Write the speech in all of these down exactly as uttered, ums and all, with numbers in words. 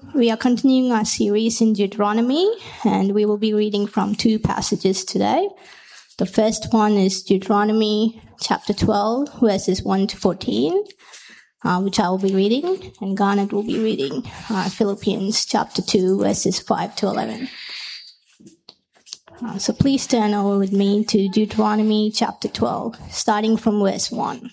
We are continuing our series in Deuteronomy, and we will be reading from two passages today. The first one is Deuteronomy chapter twelve, verses one to fourteen, uh, which I will be reading, and Garnet will be reading uh, Philippians chapter two, verses five to eleven. Uh, so please turn over with me to Deuteronomy chapter twelve, starting from verse one.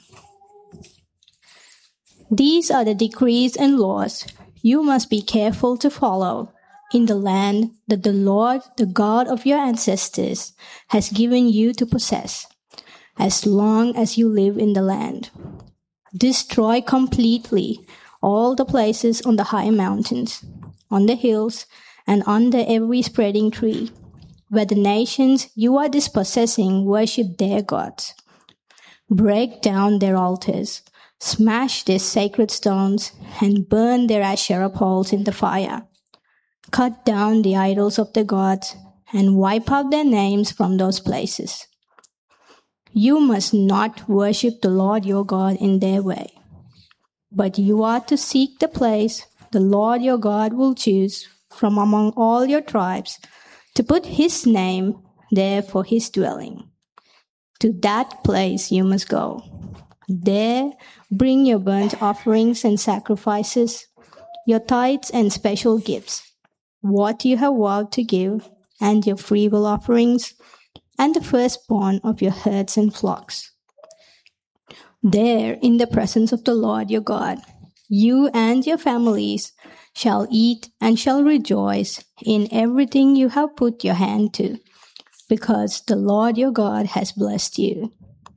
These are the decrees and laws you must be careful to follow in the land that the Lord, the God of your ancestors, has given you to possess, as long as you live in the land. Destroy completely all the places on the high mountains, on the hills, and under every spreading tree, where the nations you are dispossessing worship their gods. Break down their altars, smash their sacred stones, and burn their Asherah poles in the fire. Cut down the idols of the gods and wipe out their names from those places. You must not worship the Lord your God in their way, but you are to seek the place the Lord your God will choose from among all your tribes to put his name there for his dwelling. To that place you must go. There, bring your burnt offerings and sacrifices, your tithes and special gifts, what you have vowed to give, and your freewill offerings, and the firstborn of your herds and flocks. There, in the presence of the Lord your God, you and your families shall eat and shall rejoice in everything you have put your hand to, because the Lord your God has blessed you.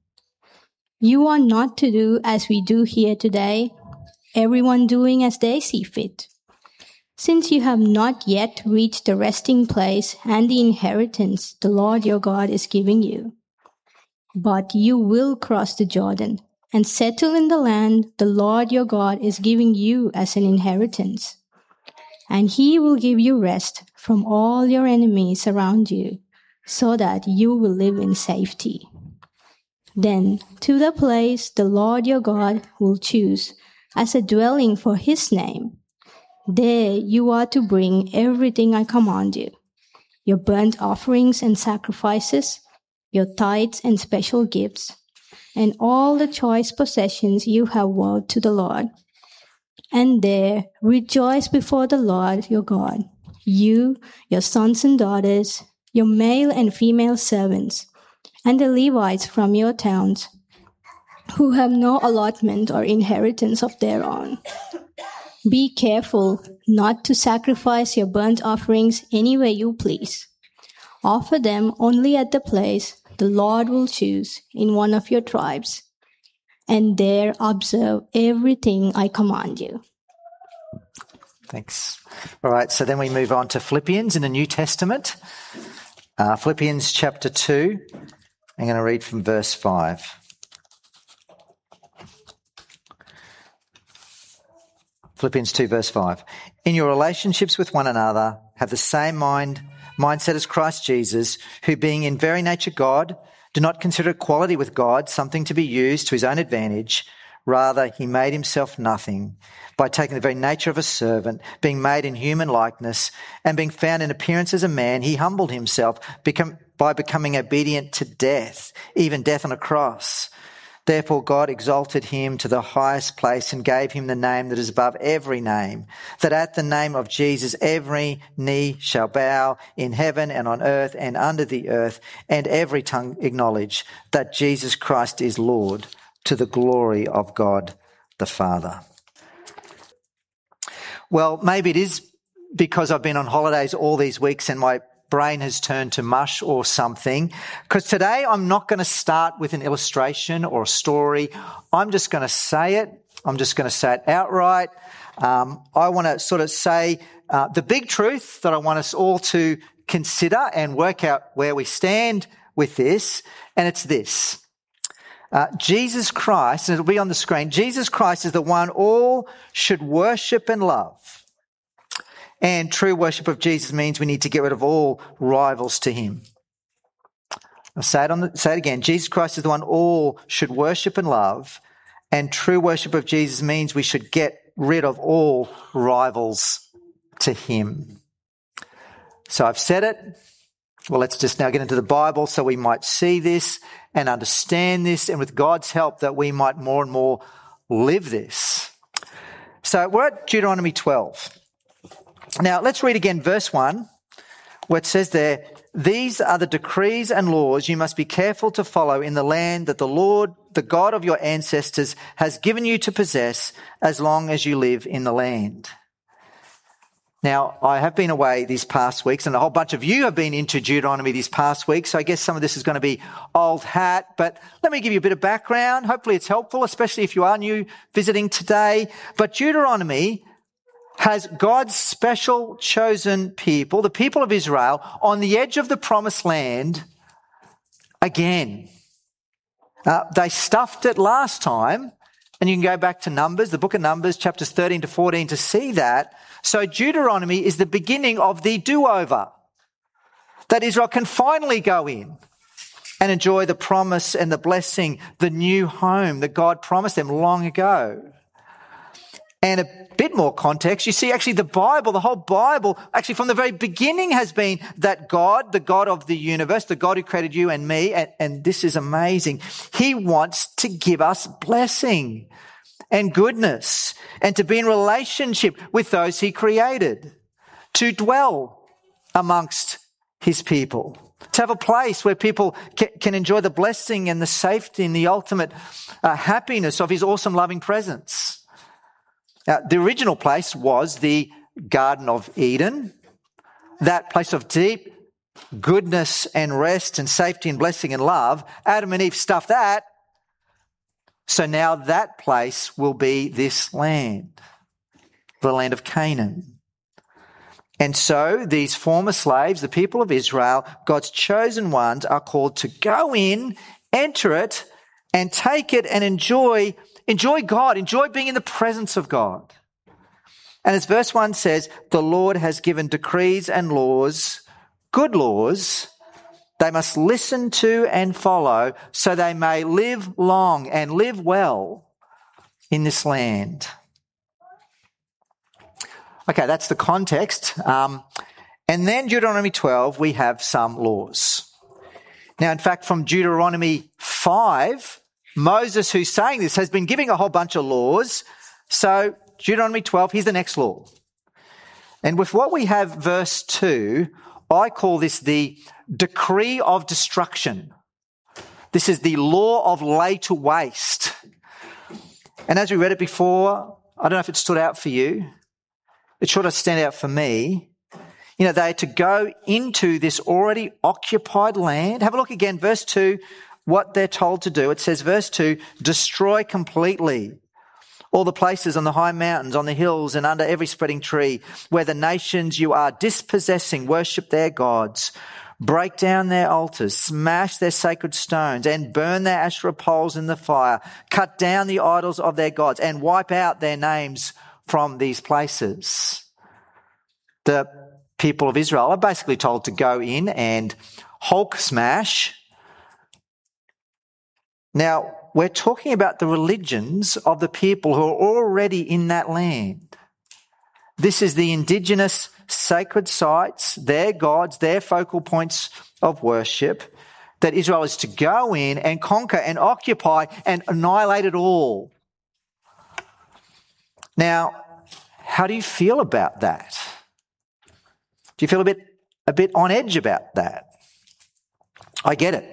You are not to do as we do here today, everyone doing as they see fit. Since you have not yet reached the resting place and the inheritance the Lord your God is giving you. But you will cross the Jordan and settle in the land the Lord your God is giving you as an inheritance. And he will give you rest from all your enemies around you, so that you will live in safety. Then, to the place the Lord your God will choose as a dwelling for his name, there you are to bring everything I command you, your burnt offerings and sacrifices, your tithes and special gifts, and all the choice possessions you have vowed to the Lord. And there rejoice before the Lord your God, you, your sons and daughters, your male and female servants, and the Levites from your towns, who have no allotment or inheritance of their own. Be careful not to sacrifice your burnt offerings any way you please. Offer them only at the place the Lord will choose in one of your tribes, and there observe everything I command you. Thanks. All right, so then we move on to Philippians in the New Testament. Uh, Philippians chapter two. I'm going to read from verse five. Philippians two, verse five. In your relationships with one another, have the same mind, mindset as Christ Jesus, who being in very nature God, do not consider equality with God something to be used to his own advantage. Rather, he made himself nothing by taking the very nature of a servant, being made in human likeness, and being found in appearance as a man, he humbled himself become, by becoming obedient to death, even death on a cross. Therefore God exalted him to the highest place and gave him the name that is above every name, that at the name of Jesus every knee shall bow in heaven and on earth and under the earth, and every tongue acknowledge that Jesus Christ is Lord, to the glory of God the Father. Well, maybe it is because I've been on holidays all these weeks and my brain has turned to mush or something, because today I'm not going to start with an illustration or a story. I'm just going to say it. I'm just going to say it outright. Um, I want to sort of say uh, the big truth that I want us all to consider and work out where we stand with this, and it's this. Uh, Jesus Christ, and it'll be on the screen, Jesus Christ is the one all should worship and love. And true worship of Jesus means we need to get rid of all rivals to him. I'll say it, on the, say it again. Jesus Christ is the one all should worship and love. And true worship of Jesus means we should get rid of all rivals to him. So I've said it. Well, let's just now get into the Bible so we might see this and understand this, and with God's help that we might more and more live this. So we're at Deuteronomy twelve. Now let's read again verse one, where it says there, "These are the decrees and laws you must be careful to follow in the land that the Lord, the God of your ancestors, has given you to possess as long as you live in the land." Now, I have been away these past weeks, and a whole bunch of you have been into Deuteronomy these past weeks, so I guess some of this is going to be old hat, but let me give you a bit of background. Hopefully it's helpful, especially if you are new visiting today. But Deuteronomy has God's special chosen people, the people of Israel, on the edge of the promised land again. Uh, they stuffed it last time, and you can go back to Numbers, the book of Numbers, chapters thirteen to fourteen, to see that. So Deuteronomy is the beginning of the do-over, that Israel can finally go in and enjoy the promise and the blessing, the new home that God promised them long ago. And a bit more context, you see actually the Bible, the whole Bible, actually from the very beginning has been that God, the God of the universe, the God who created you and me, and, and this is amazing, he wants to give us blessing and goodness and to be in relationship with those he created, to dwell amongst his people, to have a place where people can, can enjoy the blessing and the safety and the ultimate uh, happiness of his awesome loving presence. Now, the original place was the Garden of Eden, that place of deep goodness and rest and safety and blessing and love. Adam and Eve stuffed that. So now that place will be this land, the land of Canaan. And so these former slaves, the people of Israel, God's chosen ones, are called to go in, enter it, and take it and enjoy, enjoy God, enjoy being in the presence of God. And as verse one says, the Lord has given decrees and laws, good laws, they must listen to and follow so they may live long and live well in this land. Okay, that's the context. Um, and then Deuteronomy twelve, we have some laws. Now, in fact, from Deuteronomy five, Moses, who's saying this, has been giving a whole bunch of laws. So Deuteronomy twelve, here's the next law. And with what we have, verse two, I call this the decree of destruction. This is the law of lay to waste. And as we read it before, I don't know if it stood out for you. It sure does stand out for me. You know, they are to go into this already occupied land. Have a look again, verse two, what they're told to do. It says, verse two, destroy completely all the places on the high mountains, on the hills, and under every spreading tree, where the nations you are dispossessing worship their gods. Break down their altars, smash their sacred stones, and burn their Asherah poles in the fire. Cut down the idols of their gods, and wipe out their names from these places. The people of Israel are basically told to go in and Hulk smash. Now, we're talking about the religions of the people who are already in that land. This is the indigenous sacred sites, their gods, their focal points of worship, that Israel is to go in and conquer and occupy and annihilate it all. Now, how do you feel about that? Do you feel a bit, a bit on edge about that? I get it.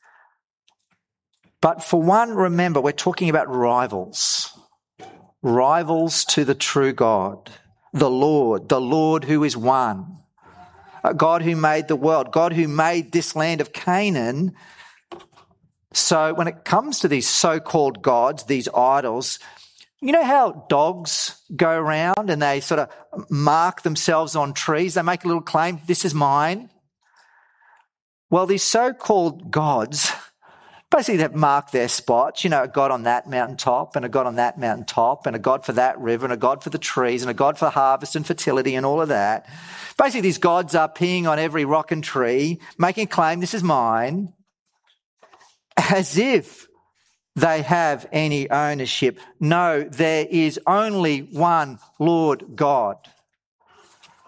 But for one, remember, we're talking about rivals. Rivals to the true God, the Lord, the Lord who is one. God who made the world, God who made this land of Canaan. So when it comes to these so-called gods, these idols, you know how dogs go around and they sort of mark themselves on trees? They make a little claim, this is mine. Well, these so-called gods, basically they've marked their spots, you know, a God on that mountaintop and a God on that mountaintop and a God for that river and a God for the trees and a God for harvest and fertility and all of that. Basically these gods are peeing on every rock and tree, making a claim, this is mine, as if they have any ownership. No, there is only one Lord God.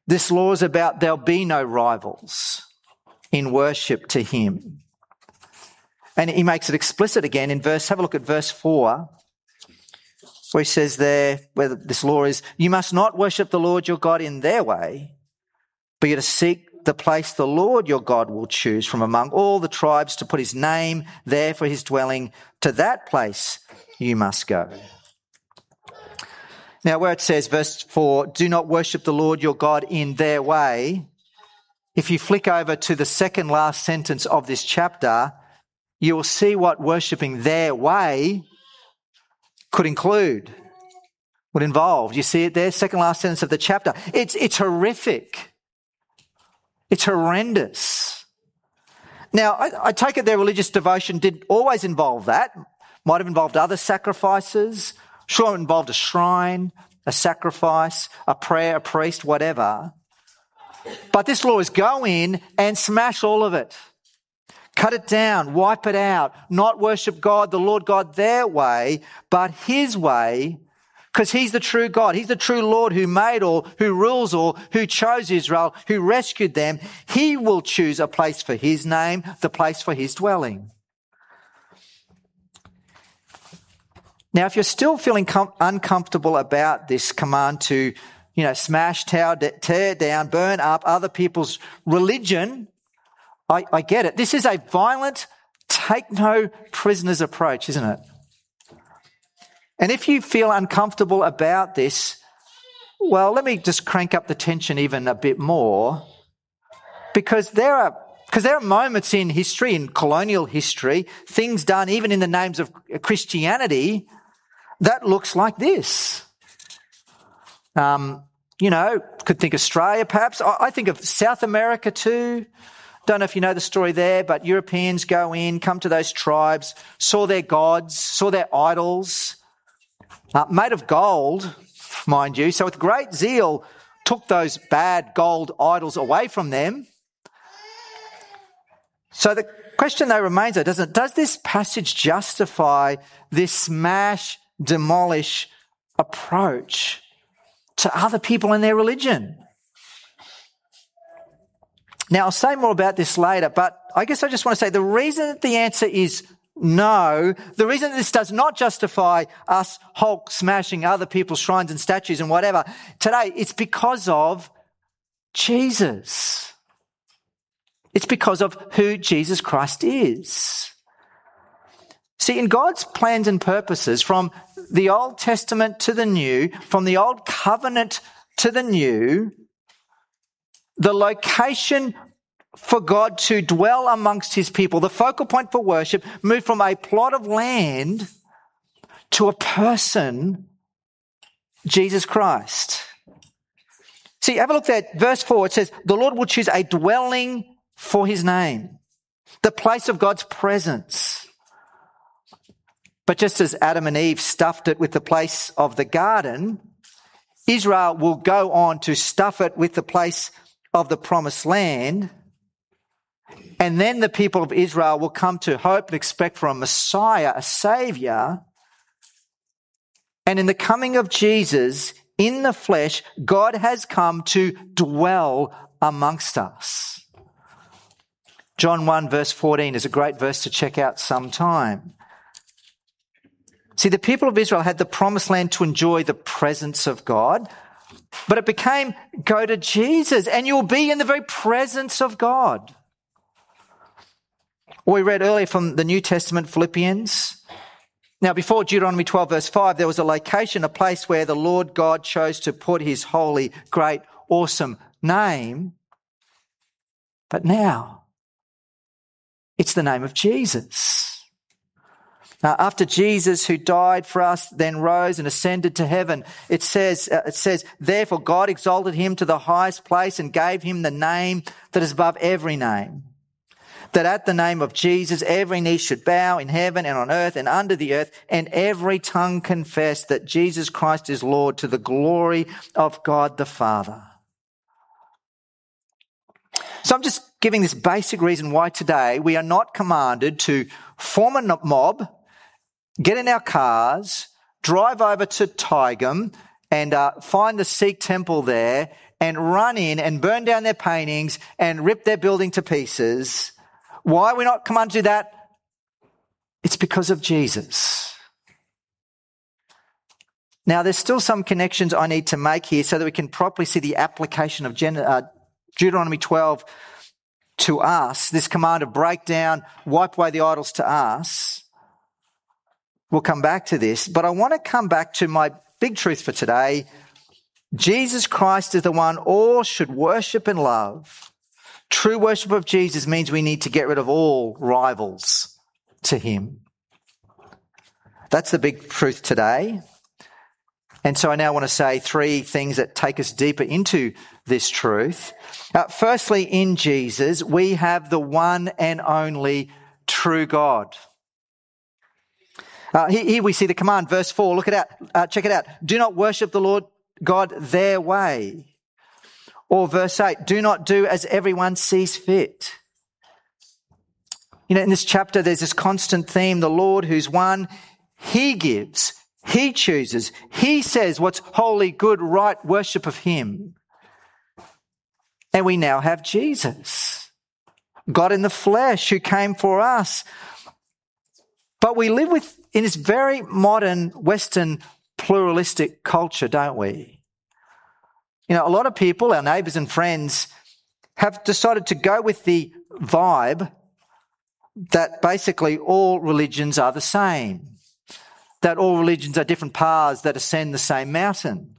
this law is about there'll be no rivals in worship to him. And he makes it explicit again in verse, have a look at verse four, where he says there, where this law is, you must not worship the Lord your God in their way, but you're to seek the place the Lord your God will choose from among all the tribes to put his name there for his dwelling. To that place you must go. Now, where it says, verse four, do not worship the Lord your God in their way, if you flick over to the second last sentence of this chapter, you will see what worshipping their way could include, would involve. You see it there, second last sentence of the chapter. It's, it's horrific. It's horrendous. Now, I, I take it their religious devotion did always involve that. Might have involved other sacrifices. Sure, it involved a shrine, a sacrifice, a prayer, a priest, whatever. But this law is go in and smash all of it. Cut it down, wipe it out, not worship God, the Lord God, their way, but his way, because he's the true God. He's the true Lord who made all, who rules all, who chose Israel, who rescued them. He will choose a place for his name, the place for his dwelling. Now, if you're still feeling com- uncomfortable about this command to, you know, smash, tear, tear down, burn up other people's religion, I, I get it. This is a violent, take no prisoners approach, isn't it? And if you feel uncomfortable about this, well, let me just crank up the tension even a bit more, because there are because there are moments in history, in colonial history, things done even in the names of Christianity that looks like this. Um, you know, could think Australia perhaps. I, I think of South America too. Don't know if you know the story there, but Europeans go in, come to those tribes, saw their gods, saw their idols, uh, made of gold, mind you. So with great zeal, took those bad gold idols away from them. So the question though remains, though, doesn't it? Does this passage justify this smash, demolish approach to other people and their religion? Now, I'll say more about this later, but I guess I just want to say the reason that the answer is no, the reason that this does not justify us Hulk smashing other people's shrines and statues and whatever today, it's because of Jesus. It's because of who Jesus Christ is. See, in God's plans and purposes, from the Old Testament to the New, from the Old Covenant to the New, the location for God to dwell amongst his people, the focal point for worship, moved from a plot of land to a person, Jesus Christ. See, have a look at verse four. It says, the Lord will choose a dwelling for his name, the place of God's presence. But just as Adam and Eve stuffed it with the place of the garden, Israel will go on to stuff it with the place of the promised land. And then the people of Israel will come to hope and expect for a Messiah, a Saviour. And in the coming of Jesus, in the flesh, God has come to dwell amongst us. John one verse fourteen is a great verse to check out sometime. See, the people of Israel had the promised land to enjoy the presence of God, but it became, go to Jesus and you'll be in the very presence of God. Or we read earlier from the New Testament, Philippians. Now, before Deuteronomy twelve verse five, there was a location, a place where the Lord God chose to put his holy, great, awesome name. But now, it's the name of Jesus. Now, after Jesus, who died for us, then rose and ascended to heaven, it says, uh, it says, therefore God exalted him to the highest place and gave him the name that is above every name, that at the name of Jesus every knee should bow in heaven and on earth and under the earth, and every tongue confess that Jesus Christ is Lord, to the glory of God the Father. So I'm just giving this basic reason why today we are not commanded to form a mob, get in our cars, drive over to Tigum, and uh, find the Sikh temple there and run in and burn down their paintings and rip their building to pieces. Why are we not commanded to do that? It's because of Jesus. Now, there's still some connections I need to make here so that we can properly see the application of Gen- uh, Deuteronomy twelve to us, this command to break down, wipe away the idols to us. We'll come back to this, but I want to come back to my big truth for today. Jesus Christ is the one all should worship and love. True worship of Jesus means we need to get rid of all rivals to him. That's the big truth today. And so I now want to say three things that take us deeper into this truth. Uh, firstly, in Jesus, we have the one and only true God. Uh, here, here we see the command, verse four. Look it out. Uh, check it out. Do not worship the Lord God their way. Or verse eight, do not do as everyone sees fit. You know, in this chapter, there's this constant theme, the Lord who's one, he gives, he chooses, he says what's holy, good, right worship of him. And we now have Jesus, God in the flesh who came for us. But we live with in this very modern Western pluralistic culture, don't we? You know, a lot of people, our neighbours and friends, have decided to go with the vibe that basically all religions are the same, that all religions are different paths that ascend the same mountain.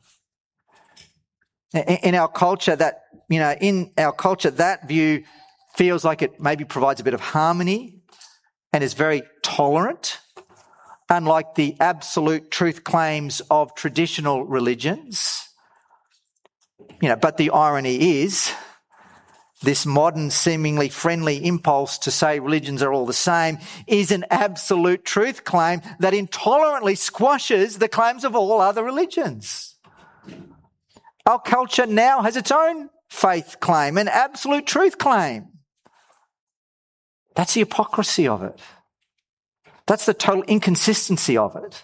In our culture, that, you know, in our culture, that view feels like it maybe provides a bit of harmony and is very tolerant, unlike the absolute truth claims of traditional religions. You know, but the irony is, this modern, seemingly friendly impulse to say religions are all the same is an absolute truth claim that intolerantly squashes the claims of all other religions. Our culture now has its own faith claim, an absolute truth claim. That's the hypocrisy of it. That's the total inconsistency of it.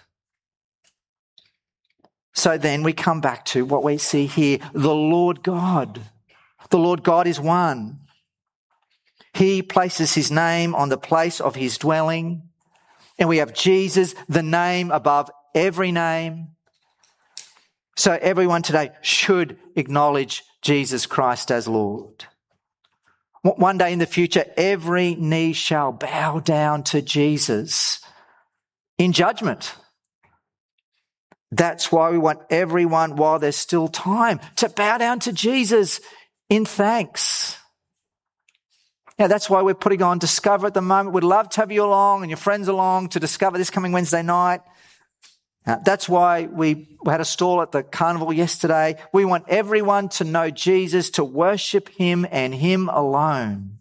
So then we come back to what we see here, the Lord God. The Lord God is one. He places his name on the place of his dwelling. And we have Jesus, the name above every name. So everyone today should acknowledge Jesus Christ as Lord. One day in the future, every knee shall bow down to Jesus in judgment. That's why we want everyone, while there's still time, to bow down to Jesus in thanks. Now, that's why we're putting on Discover at the moment. We'd love to have you along and your friends along to Discover this coming Wednesday night. Now, that's why we had a stall at the carnival yesterday. We want everyone to know Jesus, to worship him and him alone.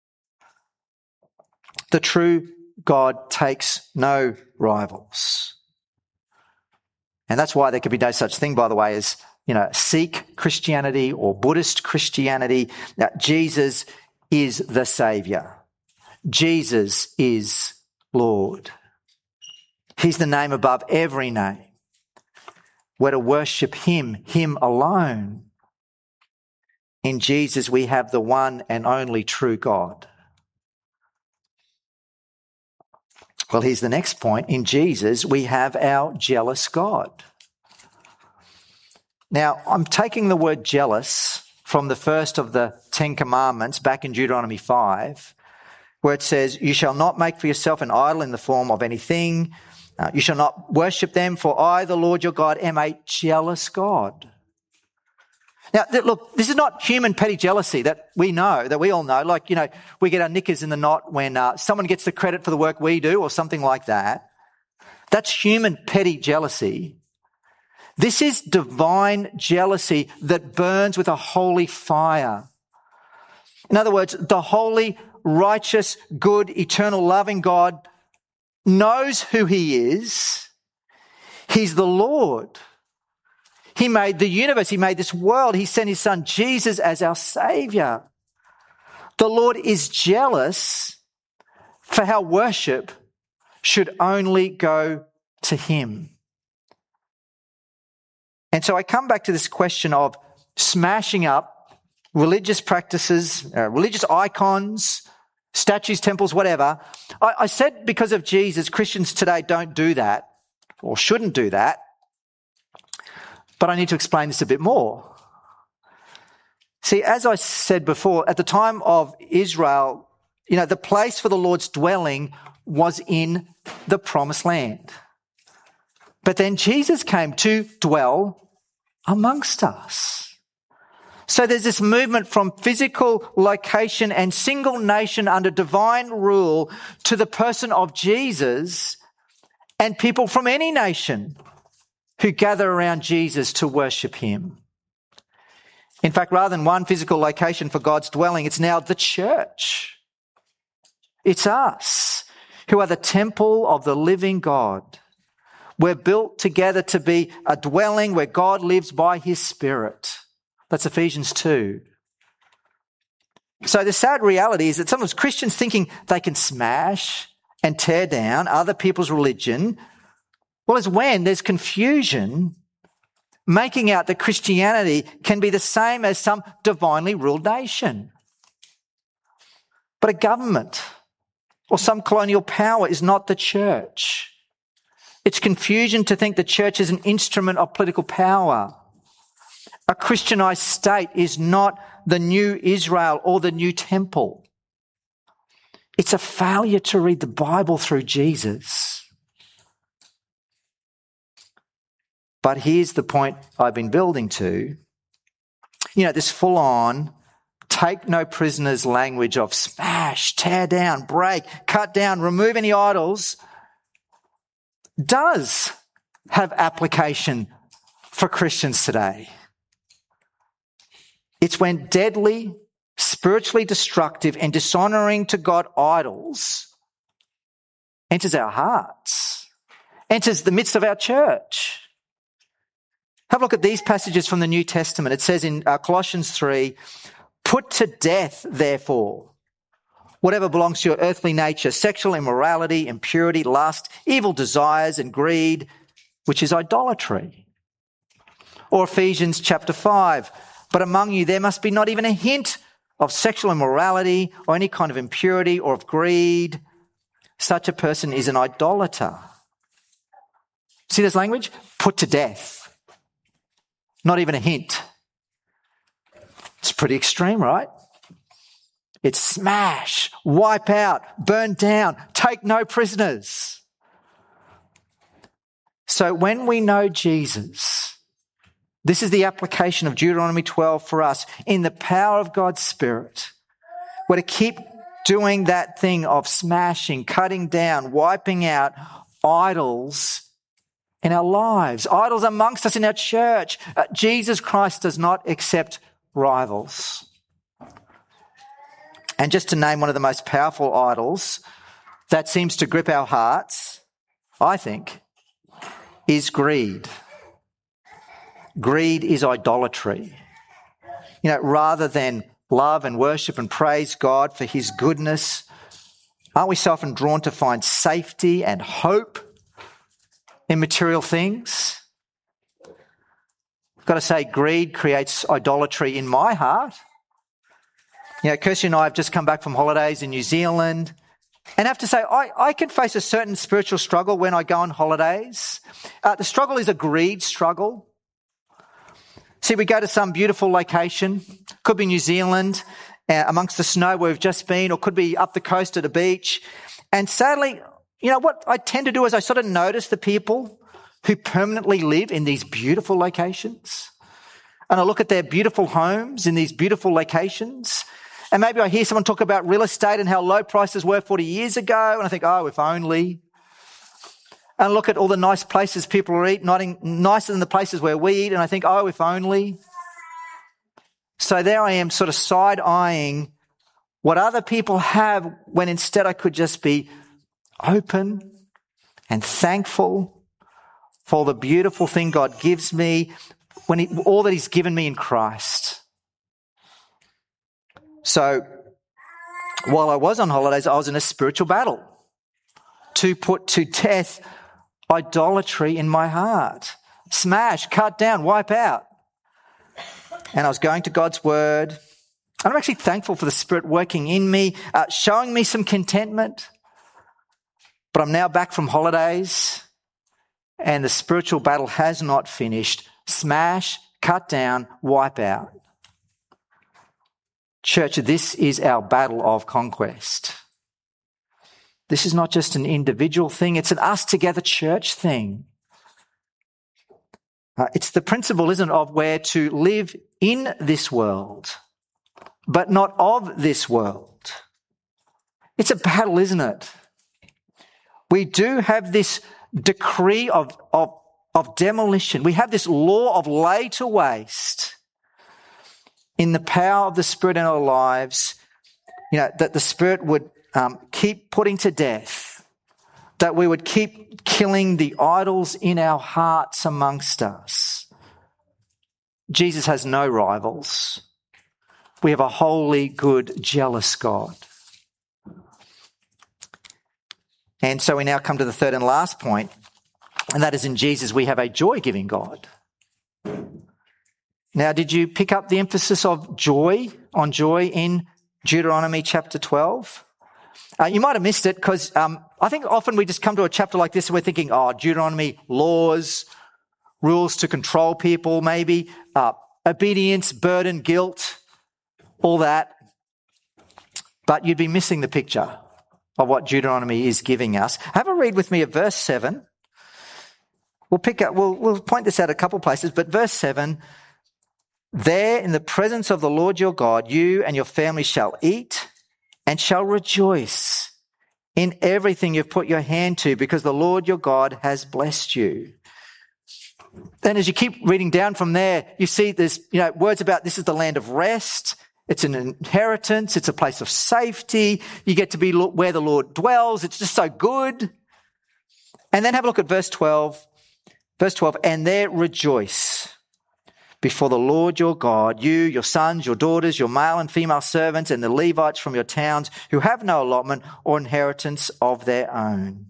The true God takes no rivals. And that's why there could be no such thing, by the way, as, you know, Sikh Christianity or Buddhist Christianity. That Jesus is the Saviour. Jesus is Lord. He's the name above every name. We're to worship him, him alone. In Jesus, we have the one and only true God. Well, here's the next point. In Jesus, we have our jealous God. Now, I'm taking the word jealous from the first of the Ten Commandments back in Deuteronomy five, where it says, you shall not make for yourself an idol in the form of anything. Uh, you shall not worship them, for I, the Lord your God, am a jealous God. Now, th- look, this is not human petty jealousy that we know, that we all know. Like, you know, we get our knickers in the knot when uh, someone gets the credit for the work we do or something like that. That's human petty jealousy. This is divine jealousy that burns with a holy fire. In other words, the holy, righteous, good, eternal, loving God knows who he is. He's the Lord. He made the universe. He made this world. He sent his son Jesus as our Saviour. The Lord is jealous for how worship should only go to him. And so I come back to this question of smashing up religious practices, uh, religious icons, statues, temples, whatever. I, I said because of Jesus, Christians today don't do that or shouldn't do that. But I need to explain this a bit more. See, as I said before, at the time of Israel, you know, the place for the Lord's dwelling was in the promised land. But then Jesus came to dwell amongst us. So there's this movement from physical location and single nation under divine rule to the person of Jesus and people from any nation who gather around Jesus to worship him. In fact, rather than one physical location for God's dwelling, it's now the church. It's us who are the temple of the living God. We're built together to be a dwelling where God lives by his Spirit. That's Ephesians two. So the sad reality is that sometimes Christians thinking they can smash and tear down other people's religion, well, is when there's confusion, making out that Christianity can be the same as some divinely ruled nation. But a government or some colonial power is not the church. It's confusion to think the church is an instrument of political power. A Christianized state is not the new Israel or the new temple. It's a failure to read the Bible through Jesus. But here's the point I've been building to. You know, this full-on, take no prisoners language of smash, tear down, break, cut down, remove any idols does have application for Christians today. It's when deadly, spiritually destructive and dishonoring to God idols enters our hearts, enters the midst of our church. Have a look at these passages from the New Testament. It says in uh, Colossians three, put to death, therefore, whatever belongs to your earthly nature, sexual immorality, impurity, lust, evil desires, and greed, which is idolatry. Or Ephesians chapter five, but among you there must be not even a hint of sexual immorality or any kind of impurity or of greed. Such a person is an idolater. See this language? Put to death. Not even a hint. It's pretty extreme, right? It's smash, wipe out, burn down, take no prisoners. So when we know Jesus, this is the application of Deuteronomy twelve for us. In the power of God's Spirit, we're to keep doing that thing of smashing, cutting down, wiping out idols in our lives, idols amongst us in our church. Uh, Jesus Christ does not accept rivals. And just to name one of the most powerful idols that seems to grip our hearts, I think, is greed. Greed is idolatry. You know, rather than love and worship and praise God for his goodness, aren't we so often drawn to find safety and hope in material things? I've got to say, greed creates idolatry in my heart. You know, Kirsty and I have just come back from holidays in New Zealand, and I have to say, I, I can face a certain spiritual struggle when I go on holidays. Uh, the struggle is a greed struggle. See, we go to some beautiful location, could be New Zealand, uh, amongst the snow where we've just been, or could be up the coast at a beach. And sadly, you know, what I tend to do is I sort of notice the people who permanently live in these beautiful locations. And I look at their beautiful homes in these beautiful locations. And maybe I hear someone talk about real estate and how low prices were forty years ago. And I think, oh, if only. And I look at all the nice places people are eating, not in, nicer than the places where we eat. And I think, oh, if only. So there I am sort of side-eyeing what other people have when instead I could just be open and thankful for the beautiful thing God gives me, when he, all that he's given me in Christ. So while I was on holidays, I was in a spiritual battle to put to death idolatry in my heart. smash, cut down, wipe out. And I was going to God's word. And I'm actually thankful for the Spirit working in me, uh, showing me some contentment. But I'm now back from holidays and the spiritual battle has not finished. Smash, cut down, wipe out. Church, this is our battle of conquest. This is not just an individual thing, it's an us together church thing. Uh, it's the principle, isn't it, of where to live in this world, but not of this world. It's a battle, isn't it? We do have this decree of, of, of demolition. We have this law of lay to waste in the power of the Spirit in our lives, you know, that the Spirit would um, keep putting to death, that we would keep killing the idols in our hearts amongst us. Jesus has no rivals. We have a holy, good, jealous God. And so we now come to the third and last point, and that is in Jesus we have a joy-giving God. Now, did you pick up the emphasis of joy, on joy in Deuteronomy chapter twelve? Uh, you might have missed it because um, I think often we just come to a chapter like this and we're thinking, oh, Deuteronomy, laws, rules to control people, maybe, uh, obedience, burden, guilt, all that. But you'd be missing the picture of what Deuteronomy is giving us. Have a read with me of verse seven. We'll pick up, we'll, we'll point this out a couple places, but verse seven, there in the presence of the Lord your God, you and your family shall eat and shall rejoice in everything you've put your hand to, because the Lord your God has blessed you. Then as you keep reading down from there, you see there's, you know, words about this is the land of rest. It's an inheritance. It's a place of safety. You get to be where the Lord dwells. It's just so good. And then have a look at verse twelve. Verse twelve, and there rejoice before the Lord your God, you, your sons, your daughters, your male and female servants, and the Levites from your towns who have no allotment or inheritance of their own.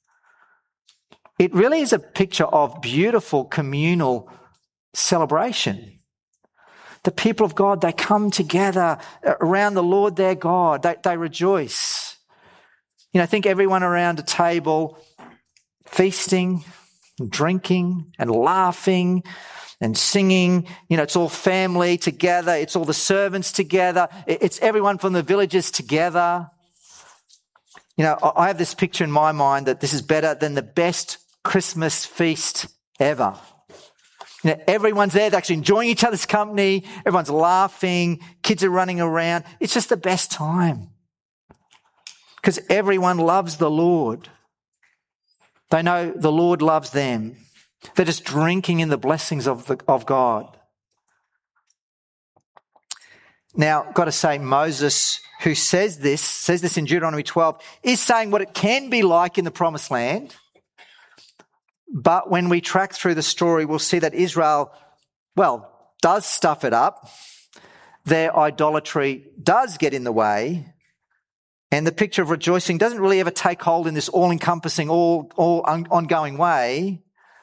It really is a picture of beautiful communal celebration. The people of God, they come together around the Lord their God. They, they rejoice. You know, think everyone around a table feasting, and drinking and laughing and singing. You know, it's all family together. It's all the servants together. It's everyone from the villages together. You know, I have this picture in my mind that this is better than the best Christmas feast ever. You know, everyone's there. They're actually enjoying each other's company. Everyone's laughing. Kids are running around. It's just the best time because everyone loves the Lord. They know the Lord loves them. They're just drinking in the blessings of the, of God. Now, got to say, Moses, who says this, says this in Deuteronomy twelve, is saying what it can be like in the Promised Land. But when we track through the story, we'll see that Israel, well, does stuff it up. Their idolatry does get in the way. And the picture of rejoicing doesn't really ever take hold in this all-encompassing, all, all on- ongoing way.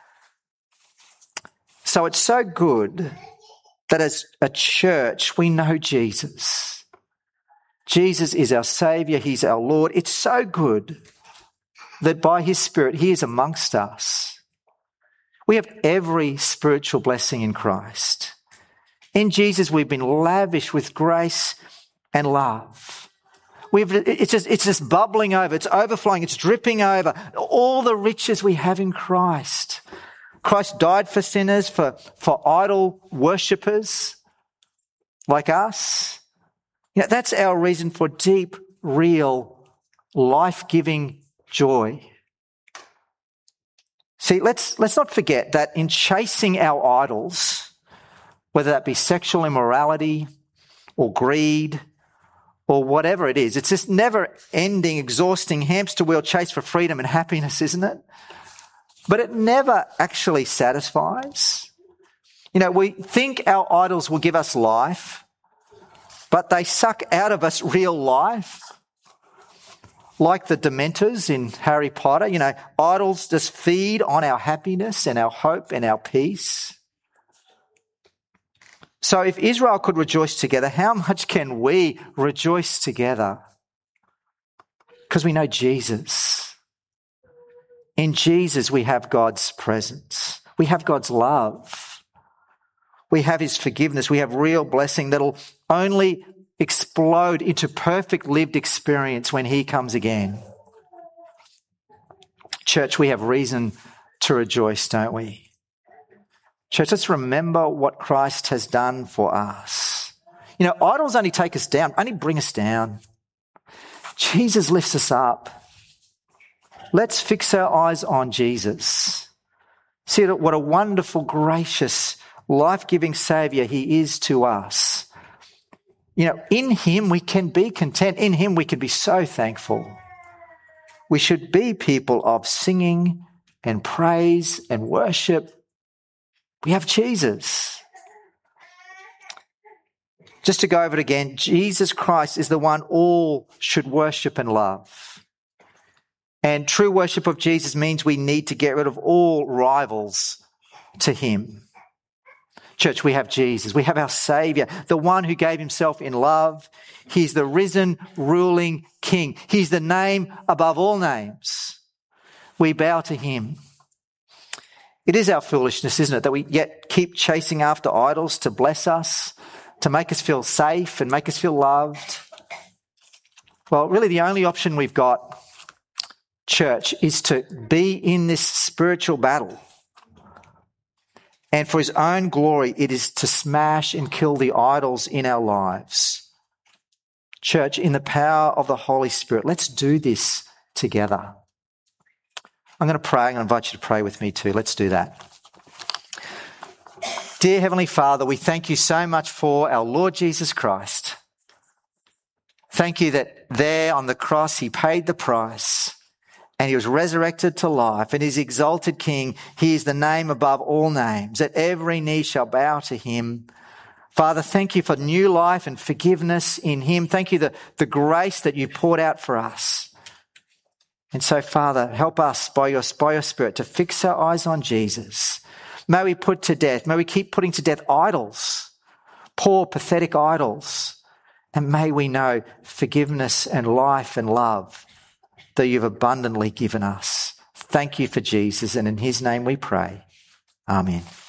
So it's so good that as a church, we know Jesus. Jesus is our Saviour. He's our Lord. It's so good that by His Spirit, He is amongst us. We have every spiritual blessing in Christ. In Jesus, we've been lavished with grace and love. We've, it's just, it's just bubbling over. It's overflowing. It's dripping over. All the riches we have in Christ. Christ died for sinners, for, for idol worshippers like us. You know, that's our reason for deep, real, life-giving joy. See, let's, let's not forget that in chasing our idols, whether that be sexual immorality or greed or whatever it is, it's this never-ending, exhausting hamster wheel chase for freedom and happiness, isn't it? But it never actually satisfies. You know, we think our idols will give us life, but they suck out of us real life. like the Dementors in Harry Potter, you know, idols just feed on our happiness and our hope and our peace. So if Israel could rejoice together, how much can we rejoice together? Because we know Jesus. In Jesus, we have God's presence. We have God's love. We have his forgiveness. We have real blessing that'll only explode into perfect lived experience when he comes again. Church, we have reason to rejoice, don't we? Church, let's remember what Christ has done for us. You know, idols only take us down, only bring us down. Jesus lifts us up. Let's fix our eyes on Jesus. See what a wonderful, gracious, life-giving Saviour he is to us. You know, in him we can be content. In him we can be so thankful. We should be people of singing and praise and worship. We have Jesus. Just to go over it again, Jesus Christ is the one all should worship and love. And true worship of Jesus means we need to get rid of all rivals to him. Church, we have Jesus. We have our Saviour, the one who gave himself in love. He's the risen, ruling King. He's the name above all names. We bow to him. It is our foolishness, isn't it, that we yet keep chasing after idols to bless us, to make us feel safe and make us feel loved. Well, really the only option we've got, church, is to be in this spiritual battle. And for his own glory, it is to smash and kill the idols in our lives. Church, in the power of the Holy Spirit, let's do this together. I'm going to pray. I'm going to invite you to pray with me too. Let's do that. Dear Heavenly Father, we thank you so much for our Lord Jesus Christ. Thank you that there on the cross he paid the price and he was resurrected to life, and his exalted King, he is the name above all names, that every knee shall bow to him. Father, thank you for new life and forgiveness in him. Thank you for the, the grace that you poured out for us. And so, Father, help us by your, by your Spirit to fix our eyes on Jesus. May we put to death, may we keep putting to death idols, poor, pathetic idols. And may we know forgiveness and life and love that you've abundantly given us. Thank you for Jesus, and in his name we pray. Amen.